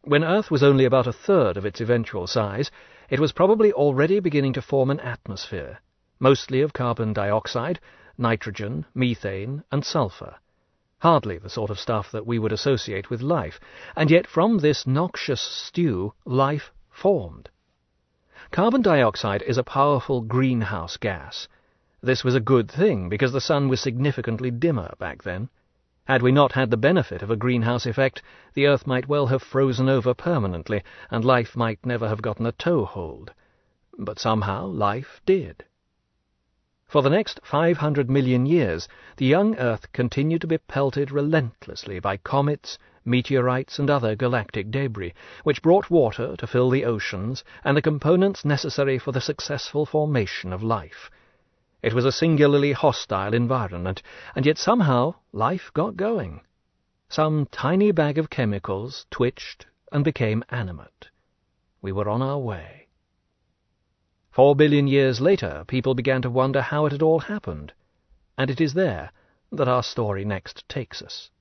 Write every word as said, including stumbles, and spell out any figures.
When Earth was only about a third of its eventual size, it was probably already beginning to form an atmosphere, mostly of carbon dioxide, nitrogen, methane, and sulfur. Hardly the sort of stuff that we would associate with life, and yet from this noxious stew life formed. Carbon dioxide is a powerful greenhouse gas. This was a good thing, because the sun was significantly dimmer back then. Had we not had the benefit of a greenhouse effect, the Earth might well have frozen over permanently, and life might never have gotten a toehold. But somehow life did. For the next five hundred million years, the young Earth continued to be pelted relentlessly by comets, meteorites, and other galactic debris, which brought water to fill the oceans and the components necessary for the successful formation of life. It was a singularly hostile environment, and yet somehow life got going. Some tiny bag of chemicals twitched and became animate. We were on our way. Four billion years later, people began to wonder how it had all happened, and it is there that our story next takes us.